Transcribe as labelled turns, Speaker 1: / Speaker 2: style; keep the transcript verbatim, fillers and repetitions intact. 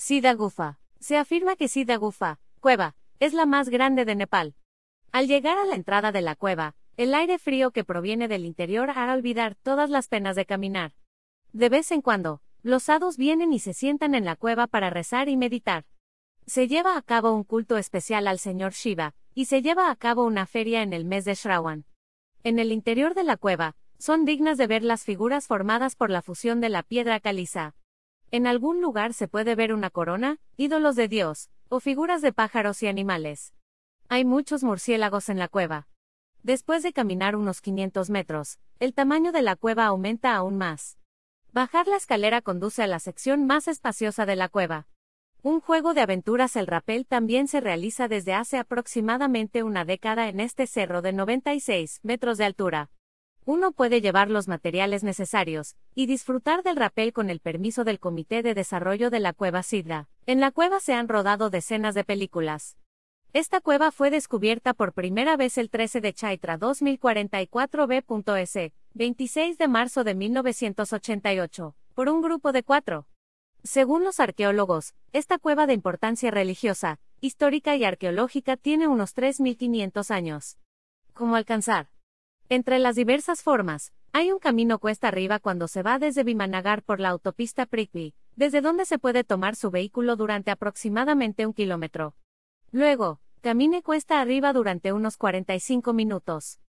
Speaker 1: Siddha Gufa. Se afirma que Siddha Gufa, cueva, es la más grande de Nepal. Al llegar a la entrada de la cueva, el aire frío que proviene del interior hará olvidar todas las penas de caminar. De vez en cuando, los sadhus vienen y se sientan en la cueva para rezar y meditar. Se lleva a cabo un culto especial al señor Shiva, y se lleva a cabo una feria en el mes de Shravan. En el interior de la cueva, son dignas de ver las figuras formadas por la fusión de la piedra caliza. En algún lugar se puede ver una corona, ídolos de Dios, o figuras de pájaros y animales. Hay muchos murciélagos en la cueva. Después de caminar unos quinientos metros, el tamaño de la cueva aumenta aún más. Bajar la escalera conduce a la sección más espaciosa de la cueva. Un juego de aventuras, el rappel, también se realiza desde hace aproximadamente una década en este cerro de noventa y seis metros de altura. Uno puede llevar los materiales necesarios y disfrutar del rappel con el permiso del Comité de Desarrollo de la Cueva Siddha. En la cueva se han rodado decenas de películas. Esta cueva fue descubierta por primera vez el trece de Chaitra dos mil cuarenta y cuatro B S, veintiséis de marzo de mil novecientos ochenta y ocho, por un grupo de cuatro. Según los arqueólogos, esta cueva de importancia religiosa, histórica y arqueológica tiene unos tres mil quinientos años. ¿Cómo alcanzar? Entre las diversas formas, hay un camino cuesta arriba cuando se va desde Bimanagar por la autopista Prithvi, desde donde se puede tomar su vehículo durante aproximadamente un kilómetro. Luego, camine cuesta arriba durante unos cuarenta y cinco minutos.